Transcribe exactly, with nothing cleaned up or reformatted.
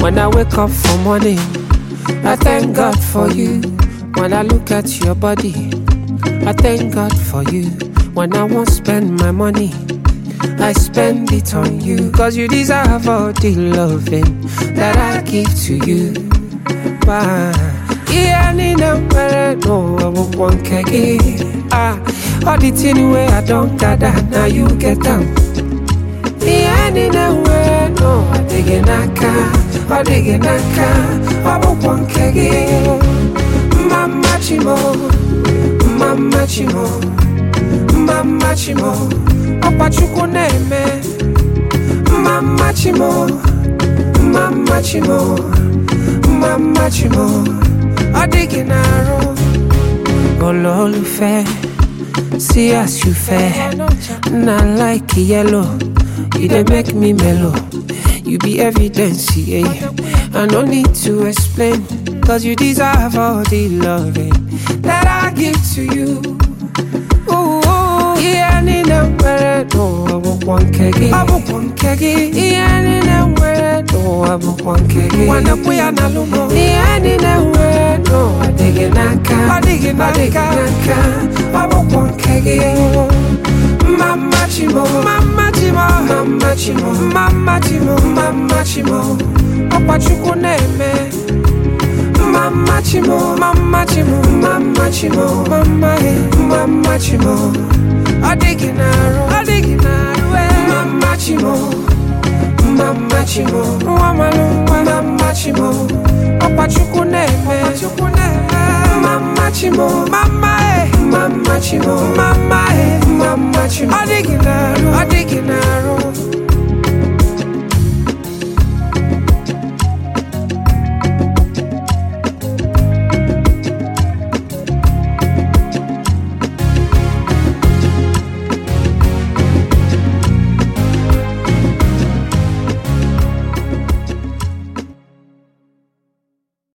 When I wake up for morning, I thank God for you. When I look at your body, I thank God for you. When I won't spend my money, I spend it on you. Cause you deserve all the loving that I give to you. Bye. Yeah, I no, I won't want kegi. Ah, all the thing where I don't gather, now you get them. Yeah, I no, I dig in a car, I dig in a car, I won't want kegi. Mama chimo, mama chimo, mama chimo, Papa chuku neme. Mama chimo, mama chimo, mama chimo. Adiginaro, Ololufe, see as you fair. Not like yellow, you dey make me mellow. You be evidence, yeah. I no need to explain, cause you deserve all the loving that I give to you. Ooh, yeah, I need a word, no, I won't want kegi. I won't want kegi. Yeah, I need a word, no, I won't want kegi. Wanna put an alumo. Yeah, I need a word, no, I dig in a car. I dig in a car. I won't want kegi. Mama chimo, mama chimo, mama chimo, mama chimo, mama chimo. Papa chuku neme. Mama chimo, mama chimo, mama chimo, mama eh, mama chimo. Adiginaro, adiginaro, eh. Mama chimo, mama chimo, mama mama chimo. Papa chuku neme, chuku neme. Mama chimo, mama eh, mama chimo, mama eh, mama chimo. Adiginaro, adiginaro.